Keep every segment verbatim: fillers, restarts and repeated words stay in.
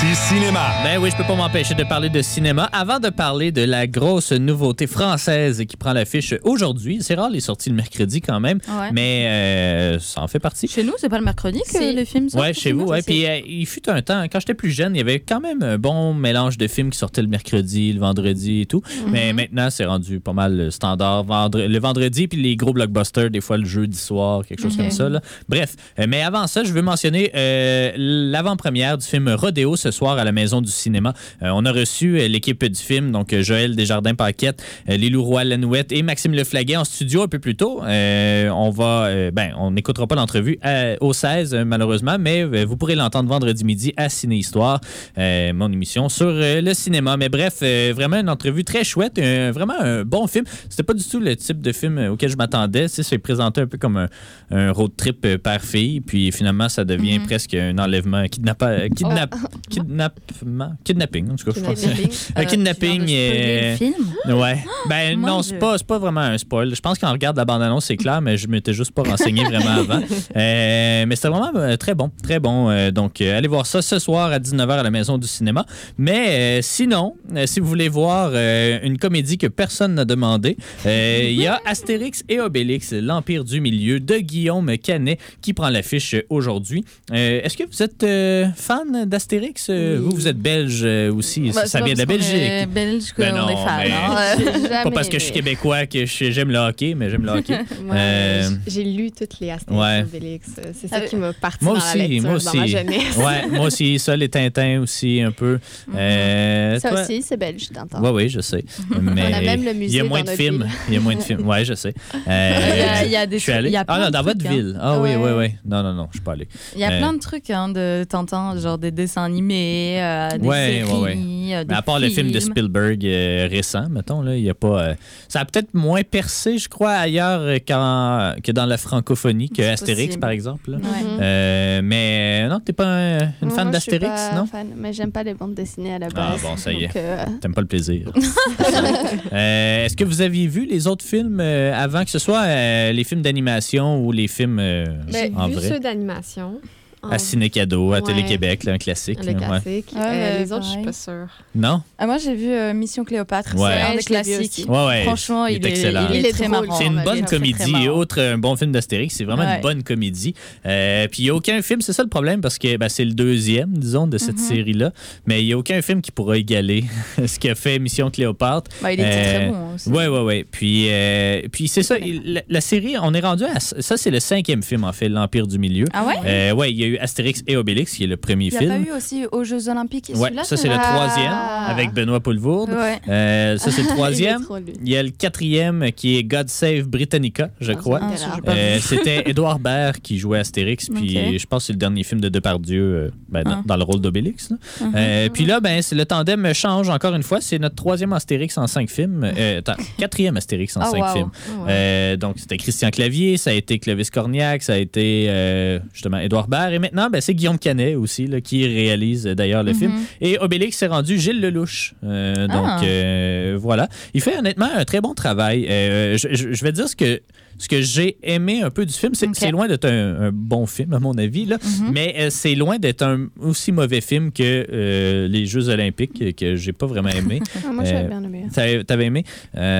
Partie cinéma. Ben oui, je peux pas m'empêcher de parler de cinéma. Avant de parler de la grosse nouveauté française qui prend l'affiche aujourd'hui, c'est rare les sorties le mercredi quand même, Ouais. mais euh, ça en fait partie. Chez nous, c'est pas le mercredi que Si. les films sortent? Ouais, chez vous, ouais. Puis euh, il fut un temps, quand j'étais plus jeune, il y avait quand même un bon mélange de films qui sortaient le mercredi, le vendredi et tout. Mm-hmm. Mais maintenant, c'est rendu pas mal standard. Vendre, le vendredi, puis les gros blockbusters, des fois le jeudi soir, quelque chose Ok. comme ça. Là. Bref, euh, mais avant ça, je veux mentionner euh, l'avant-première du film Rodéo ce soir à la Maison du cinéma. Euh, on a reçu euh, l'équipe du film, donc euh, Joël Desjardins-Paquette, euh, Lilou Roy-Lanouette et Maxime Leflaguet en studio un peu plus tôt. Euh, on va, euh, ben, on n'écoutera pas l'entrevue à- au seize, euh, malheureusement, mais euh, vous pourrez l'entendre vendredi midi à Ciné-Histoire, euh, mon émission sur euh, le cinéma. Mais bref, euh, vraiment une entrevue très chouette, euh, vraiment un bon film. C'était pas du tout le type de film auquel je m'attendais. C'est, c'est présenté un peu comme un, un road trip euh, père-fille, puis finalement, ça devient Mhm. presque un enlèvement, un kidnappa- kidnap, kidnappement, kidnapping, en tout cas, je pense. Un kidnapping. Le euh, film? Ouais. Ben Mon non, Dieu. c'est pas, c'est pas vraiment un spoil. Je pense qu'on regarde la bande-annonce, c'est clair, mais je m'étais juste pas renseigné vraiment avant. Euh, mais c'était vraiment euh, très bon, très bon. Euh, donc, euh, allez voir ça ce soir à dix-neuf heures à la Maison du cinéma. Mais euh, sinon, euh, si vous voulez voir euh, une comédie que personne n'a demandé, euh, il y a Astérix et Obélix, l'Empire du Milieu, de Guillaume Canet, qui prend l'affiche aujourd'hui. Euh, est-ce que vous êtes euh, fan d'Astérix? Euh, Oui. Vous, vous êtes belge euh, aussi. Bah, ça c'est ça pas vient de la parce qu'on Belgique. est belge qu'on Ben non, est fan. mais- hein. Pas parce que je suis québécois que je- j'aime le hockey, mais j'aime le hockey. Moi, Euh, j- j'ai lu toutes les Astérix ouais. et Obélix. C'est ça Ah, qui m'a parti Moi dans aussi, la lecture moi dans ma aussi. jeunesse. Ouais, moi aussi, ça, les Tintins aussi, un peu. Euh, Ça toi- aussi, c'est belge, t'entends. Oui, oui, je sais. Mais On a même le il y musée a moins dans de notre films. ville. Il y a moins de films. Oui, je sais. Euh, Il y a- il y a des je suis trucs- allé. il y a Ah plein non, de dans votre trucs, hein. ville. Ah oui, oui, Ouais. oui. Non, non, non, je suis pas allé. Il y a Euh, plein de trucs hein, de Tintin, genre des dessins animés, euh, des Ouais, séries, ouais, ouais. euh, des Mais à part le film de films. Spielberg euh, récent, mettons, là, il y a pas. euh, ça a peut-être moins percé, je crois, ailleurs euh, qu'en- que dans la francophonie, que C'est Astérix, possible. par exemple. là. Ouais. Mhm. Euh, mais euh, non, t'es pas un- une Moi, fan je suis d'Astérix, pas non? fan, mais j'aime pas les bandes dessinées à la Ah, base. bon, ça y est. Donc, euh, T'aimes pas le plaisir. Euh, est-ce que vous aviez vu les autres films euh, avant, que ce soit euh, les films d'animation ou les films euh, J'ai en vu vrai? ceux d'animation. À Ciné-Cadeau, à Ouais. Télé-Québec, là, un classique. Le là, ouais. classique. Ouais, Euh, ouais, les autres, je suis pareil. pas sûre. Non? Ah, moi, j'ai vu euh, Mission Cléopâtre. Ouais. C'est un Ouais, des je l'ai vu classiques. aussi. Ouais, ouais. Franchement, il, est est, excellent. il est Il est très drôle. marrant. C'est une Il est bonne très, très comédie. marrant. Et autre, un bon film d'Astérix, c'est vraiment Ouais. une bonne comédie. Euh, Puis il n'y a aucun film, c'est ça le problème, parce que ben, c'est le deuxième, disons, de cette Mhm. série-là. Mais il n'y a aucun film qui pourra égaler ce qu'a fait Mission Cléopâtre. Bah, il était Euh, très bon aussi. Oui, oui, oui. Puis, euh, puis c'est ça, il- la, la série, on est rendu à. Ça, c'est le cinquième film, en fait, L'Empire du Milieu. Ah ouais? Euh, ouais, il y a eu Astérix et Obélix, qui est le premier Il n'y a film. pas eu aussi aux Jeux Olympiques? Ouais, Celui-là, ça, c'est le Ah. troisième, avec Benoît Poelvoorde. Ouais. Euh, ça, c'est le troisième. il est trop, lui. Il y a le quatrième qui est God Save Britannica, je Ah, crois. Ah, c'est j'ai rare. pas vu. Euh, c'était Édouard Baird qui jouait Astérix, puis Ok. je pense que c'est le dernier film de Depardieu euh, ben, dans, Ah. dans le rôle d'Obélix. là. Mhm. Euh, puis là, ben, c'est- le tandem change encore une fois. C'est notre troisième Astérix en cinq films. Euh, attends, quatrième Astérix en Ah, cinq wow. films. Ah ouais. Euh, donc, c'était Christian Clavier, ça a été Clovis Cornillac, ça a été euh, justement Édouard Baird. Et maintenant, ben, c'est Guillaume Canet aussi là, qui réalise euh, d'ailleurs le Mhm. film. Et Obélix s'est rendu Gilles Lelouch. Euh, donc, Ah. euh, voilà. Il fait honnêtement un très bon travail. Euh, je, je- je vais dire ce que, ce que j'ai aimé un peu du film. C'est Ok. c'est loin d'être un, un bon film, à mon avis, là. Mhm. mais euh, c'est loin d'être un aussi mauvais film que euh, les Jeux Olympiques, euh, que j'ai pas vraiment aimé. Ah, moi, j'avais Euh, bien aimé. T'avais t'avais aimé?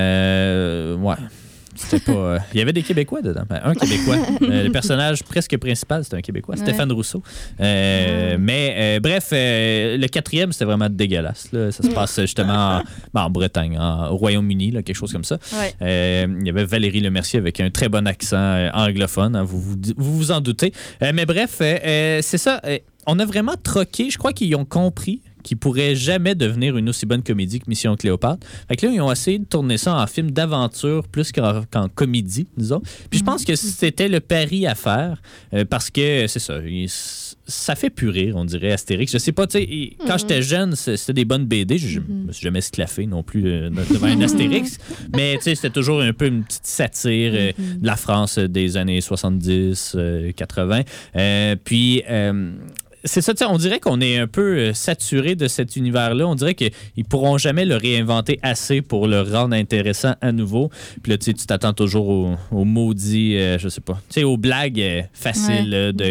Euh, ouais. C'était pas. euh, Il y avait des Québécois dedans. Ben, un Québécois. Euh, le personnage presque principal, c'était un Québécois, Ouais. Stéphane Rousseau. Euh, Mais euh, bref, euh, le quatrième, c'était vraiment dégueulasse. Là. Ça se passe justement en, ben, en Bretagne, en- au Royaume-Uni, là, quelque chose comme ça. Ouais. Euh, il y avait Valérie Lemercier avec un très bon accent euh, anglophone, hein, vous, vous vous vous en doutez. Euh, mais bref, euh, euh, c'est ça. euh, on a vraiment troqué. Je crois qu'ils ont compris qu'ils pourraient jamais devenir une aussi bonne comédie que Mission Cléopâtre. Fait que là, ils ont essayé de tourner ça en film d'aventure plus qu'en, qu'en comédie, disons. Puis je pense que c'était le pari à faire euh, parce que, c'est ça, il- ça fait plus rire, on dirait, Astérix. Je sais pas, tu sais, il- quand Mhm. j'étais jeune, c'est- c'était des bonnes B D. Je, je me suis jamais esclaffé non plus euh, devant un Astérix. Mais tu sais, c'était toujours un peu une petite satire euh, de la France des années soixante-dix, euh, quatre-vingts. Euh, puis... euh, c'est ça, tu sais, on dirait qu'on est un peu euh, saturé de cet univers-là. On dirait qu'ils ne pourront jamais le réinventer assez pour le rendre intéressant à nouveau. Puis là, tu sais, tu t'attends toujours aux au maudits, euh, je sais pas, tu sais, aux blagues euh, faciles Ouais. euh, de... Tu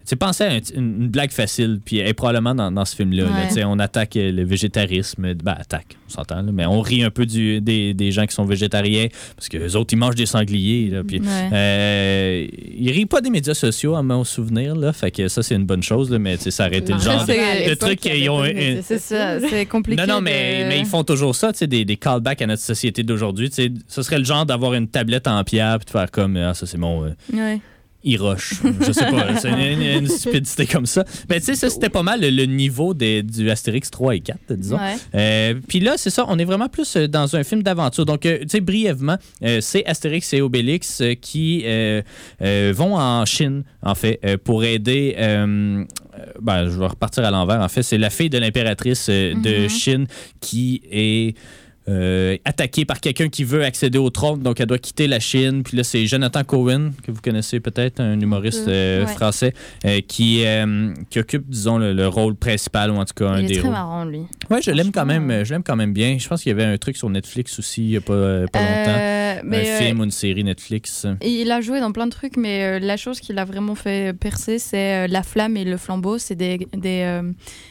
c'est penser à un- une, une blague facile, puis elle est probablement dans, dans ce film-là. là, Ouais. tu sais, on attaque euh, le végétarisme. Ben, attaque, on s'entend, là, mais on rit un peu du, des, des gens qui sont végétariens, parce que les autres, ils mangent des sangliers. Là, puis, Ouais. euh, ils rient pas des médias sociaux, à mon souvenir, là, fait que ça, c'est une bonne chose, là, mais tu sais, ça aurait été le Non, genre de, c'est- à de l'époque, truc il y avait qu'ils ont. pas de médias un- C'est ça, c'est compliqué. Non, non, mais, de- mais ils font toujours ça, tu sais, des, des callbacks à notre société d'aujourd'hui. Tu sais, ce serait le genre d'avoir une tablette en pierre puis de faire comme, ah, ça, c'est mon euh, Ouais. e-roche. Je sais pas, c'est une, une- une stupidité comme ça. Mais tu sais, ça, c'était pas mal le, le niveau des- du Astérix trois et quatre, disons. Ouais. Euh, Puis là, c'est ça, on est vraiment plus euh, dans un film d'aventure. Donc, euh, tu sais, brièvement, euh, c'est Astérix et Obélix euh, qui euh, euh, vont en Chine, en fait, euh, pour aider. euh, euh, ben, je vais repartir à l'envers. En fait, c'est la fille de l'impératrice euh, de Mhm. Chine qui est. euh, attaquée par quelqu'un qui veut accéder au trône, donc elle doit quitter la Chine. Puis là, c'est Jonathan Cohen, que vous connaissez peut-être, un humoriste peu, euh, ouais. français, euh, qui, euh, qui occupe, disons, le, le rôle principal, ou en tout cas un Il est des très rôles. marrant, lui. Ouais, je l'aime quand Franchement, même, euh, je l'aime quand même bien. Je pense qu'il y avait un truc sur Netflix aussi, il y a pas, euh, pas longtemps. Euh, mais, un euh, film ou une série Netflix. Il a joué dans plein de trucs, mais euh, la chose qui l'a vraiment fait percer, c'est euh, La Flamme et le Flambeau. C'est des. des euh,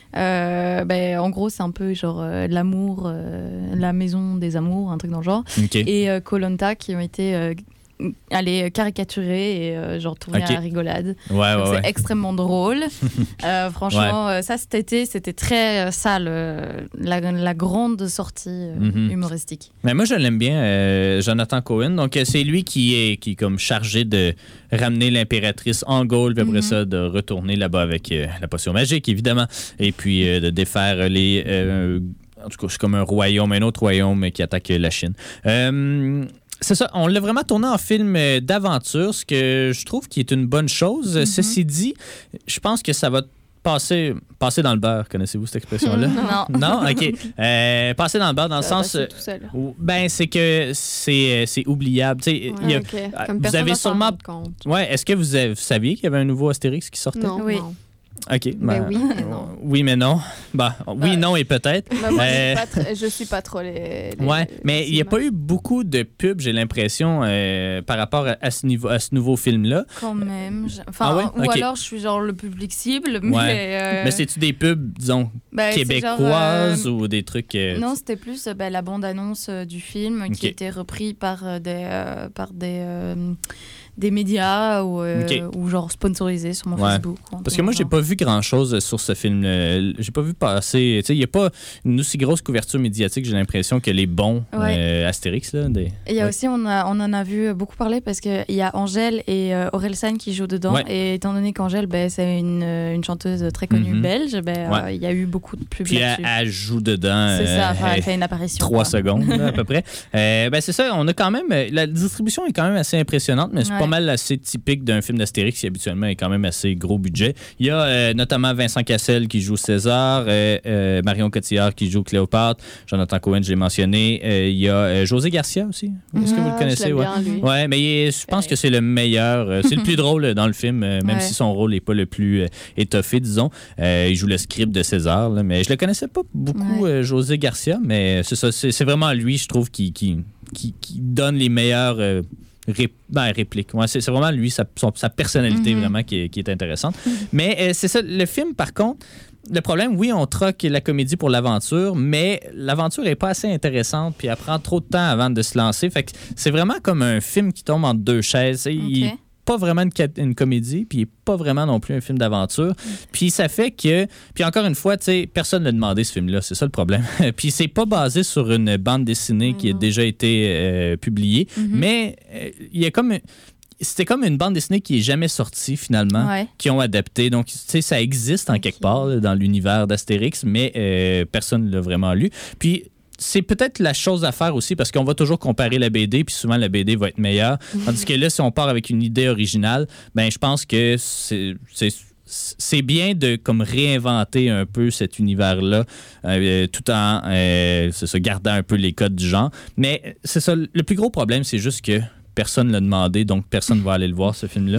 euh, ben, en gros, c'est un peu genre euh, l'amour, euh, la maison des amours, un truc dans le genre. OK. Et euh, Koh Lanta qui ont été euh, allés caricaturer et euh, genre tourner Ok. à la rigolade. Ouais, ouais, Donc, ouais. c'est extrêmement drôle. Euh, franchement, euh, ça cet été, c'était très euh, sale, euh, la, la grande sortie euh, Mhm. humoristique. Mais moi, je l'aime bien, euh, Jonathan Cohen. Donc, euh, c'est lui qui est, qui est comme chargé de ramener l'impératrice en Gaule, puis après Mhm. ça, de retourner là-bas avec euh, la potion magique, évidemment, et puis euh, de défaire les... euh, en tout cas, c'est comme un royaume, un autre royaume qui attaque la Chine. Euh, c'est ça, on l'a vraiment tourné en film euh, d'aventure, ce que je trouve qui est une bonne chose. Mhm. Ceci dit, je pense que ça va passer, passer dans le beurre. Connaissez-vous cette expression-là? Non. Non? OK. Euh, passer dans le beurre dans le Ça va sens... passer euh, tout seul. ou- Ben, c'est que c'est, euh, c'est oubliable. Tu sais, il y a- Ouais, ok. ah, Comme vous personne avez va s'en sûrement- rendre compte. ouais, est-ce que vous, avez- vous saviez qu'il y avait un nouveau Astérix qui sortait? Non, Oui. non. OK. Ben ben, oui, mais non. Oui, mais non. Ben, oui, Euh, non et peut-être. Ben, moi, Euh, je, suis pas tr- je suis pas trop les. les- Ouais, mais les il n'y a cinémas. pas eu beaucoup de pubs, j'ai l'impression, euh, par rapport à, à ce, niveau, à ce nouveau film-là. Quand même. je- Enfin, Ah ouais? ou Ok. alors je suis genre le public cible, mais. euh, Mais c'est-tu des pubs, disons, bah, c'est québécoises genre, euh, ou des trucs... euh, Non, c'était plus euh, bah, la bande-annonce euh, du film qui Ok. était repris par euh, des, euh, par des, euh, des médias ou, euh, Ok. ou genre sponsorisés sur mon Ouais. Facebook. ou un Parce truc que moi, dans j'ai le pas vu grand-chose sur ce film. J'ai pas vu passer... Tu sais, il n'y a pas une aussi grosse couverture médiatique, j'ai l'impression, que les bons Ouais. euh, Astérix. Là, des... genre. Et il y a Ouais. aussi, on, a, on en a vu beaucoup parler parce qu'il y a Angèle et euh, Orelsan qui jouent dedans. Ouais. Et étant donné qu'Angèle, ben, c'est une, euh, une chanteuse très connue Mhm. belge, ben, euh, Ouais. il y a eu beaucoup de pubs Puis elle, là-dessus. elle joue dedans. C'est ça, euh, enfin, elle elle- fait une apparition. Trois quoi. secondes, là, à peu près. Euh, ben c'est ça, on a quand même... euh, La distribution est quand même assez impressionnante, mais c'est Ouais. pas mal assez typique d'un film d'Astérix qui, habituellement, est quand même assez gros budget. Il y a euh, notamment Vincent Cassel qui joue César, euh, euh, Marion Cotillard qui joue Cléopâtre, Jonathan Cohen, je l'ai mentionné. Euh, il y a euh, José Garcia aussi. Est-ce que vous le Ah, connaissez? je l'aime Ouais. bien, lui. Ouais, mais il est- je pense que c'est le meilleur. euh, c'est le plus drôle dans le film, euh, même Ouais. si son rôle n'est pas le plus euh, étoffé, disons. Euh, il joue le script de César, là, mais je le connaissais pas beaucoup, Ouais. euh, José Garcia, mais c'est ça, c'est, c'est vraiment lui, je trouve, qui, qui, qui, qui donne les meilleures euh, ré- ben, répliques. Ouais, c'est, c'est vraiment lui, sa, son- sa personnalité Mhm. vraiment qui est, qui est intéressante. Mais euh, c'est ça, le film, par contre, le problème, oui, on troque la comédie pour l'aventure, mais l'aventure n'est pas assez intéressante, puis elle prend trop de temps avant de se lancer. Fait que c'est vraiment comme un film qui tombe entre deux chaises. Il n'est Ok. pas vraiment une, ca- une comédie, puis il n'est pas vraiment non plus un film d'aventure. Puis ça fait que... Puis encore une fois, tu sais, personne n'a demandé ce film-là, c'est ça le problème. Puis c'est pas basé sur une bande dessinée Ouais, qui a non. déjà été euh, publiée, Mhm. mais euh, il y a comme... C'était comme une bande dessinée qui est jamais sortie, finalement, Ouais. qui ont adapté. Donc, tu sais, ça existe en Ok. quelque part là, dans l'univers d'Astérix, mais euh, personne ne l'a vraiment lu. Puis, c'est peut-être la chose à faire aussi parce qu'on va toujours comparer la B D, puis souvent la B D va être meilleure. Tandis que là, si on part avec une idée originale, ben je pense que c'est... c'est c'est bien de comme réinventer un peu cet univers-là euh, tout en euh, c'est ça, gardant un peu les codes du genre. Mais c'est ça, le plus gros problème, c'est juste que personne ne l'a demandé, donc personne ne va aller le voir, ce film-là.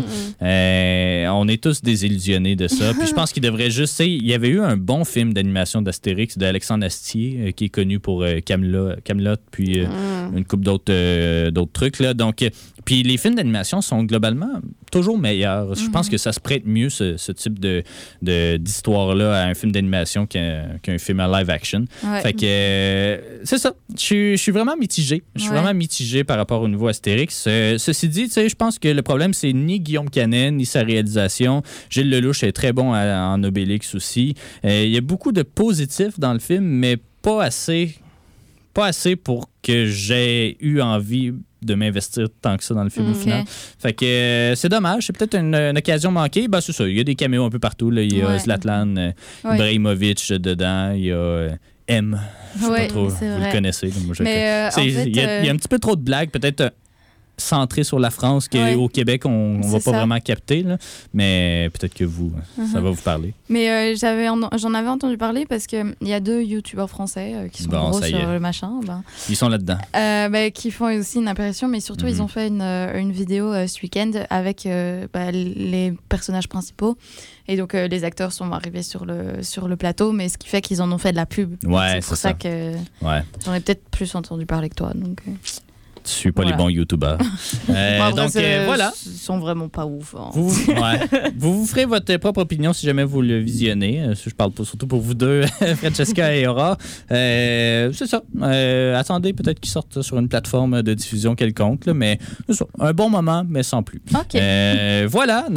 Euh, on est tous désillusionnés de ça. Puis je pense qu'il devrait juste... tu sais, il y avait eu un bon film d'animation d'Astérix d'Alexandre Astier, euh, qui est connu pour euh, Camelot, Camelot, puis euh, Mm. une couple d'autres euh, d'autres trucs. Là. Donc, euh, puis les films d'animation sont globalement toujours meilleurs. Je Mhm. pense que ça se prête mieux, ce, ce type de, de, d'histoire-là, à un film d'animation qu'un, qu'un film à live action. Ouais. Fait que euh, c'est ça. Je suis- je suis vraiment mitigé. Je suis Ouais. vraiment mitigé par rapport au nouveau Astérix. Euh, ceci dit, tu sais, je pense que le problème, c'est ni Guillaume Canet, ni sa réalisation. Gilles Lelouch est très bon à- en Obélix aussi. Euh, Il y a beaucoup de positifs dans le film, mais pas assez, pas assez pour que j'ai eu envie de m'investir tant que ça dans le film au Ok. final. Fait que euh, c'est dommage. C'est peut-être une, une occasion manquée. Ben, c'est ça. Il y a des caméos un peu partout. Là. Il y a Ouais. Zlatan euh, Ouais. Ibrahimovic dedans. Il y a euh, M. Je sais Ouais, pas trop. c'est Vous vrai. le connaissez. Là. Moi, je Mais euh, en c'est- fait, il, y a, il y a un petit peu trop de blagues, peut-être euh, centrées sur la France, qu'au Ouais. Québec, on ne va C'est pas ça. vraiment capter. Là. Mais peut-être que vous, ça Mhm. va vous parler. Mais euh, j'avais en- j'en avais entendu parler parce qu'il y a deux youtubeurs français euh, qui sont Bon, gros ça y sur est. le machin. Ben, Ils sont là-dedans. Euh, bah, qui font aussi une apparition, mais surtout Mhm. ils ont fait une, euh, une vidéo euh, ce week-end avec euh, bah, les personnages principaux. Et donc euh, les acteurs sont arrivés sur le, sur le plateau, mais ce qui fait qu'ils en ont fait de la pub. Ouais, c'est pour c'est ça, ça. que Ouais. j'en ai peut-être plus entendu parler que toi. Donc, euh. Tu suis pas Voilà. les bons YouTubers. Euh, Bon, après, donc, c'est- euh, voilà. Ils sont vraiment pas ouf. hein. Vous, ouais. vous vous ferez votre propre opinion si jamais vous le visionnez. Euh, Je parle pas, surtout pour vous deux, Francesca et Aura. Euh, c'est ça. Euh, attendez peut-être qu'ils sortent sur une plateforme de diffusion quelconque, là, mais c'est ça. Un bon moment, mais sans plus. Ok. Euh, voilà.